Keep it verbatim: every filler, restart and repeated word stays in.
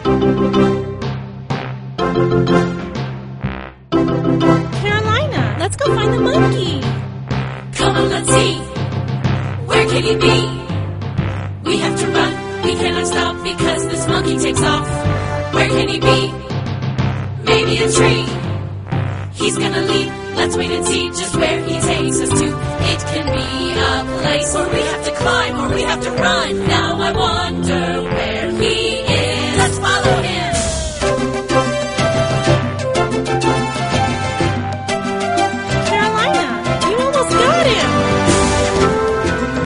Carolina, let's go find the monkey. Come on, let's see. Where can he be? We have to run. We cannot stop because this monkey takes off. Where can he be? Maybe a tree. He's gonna leap. Let's wait and see just where he takes us to. It can be a place where we have to climb or we have to run. Now I wonder where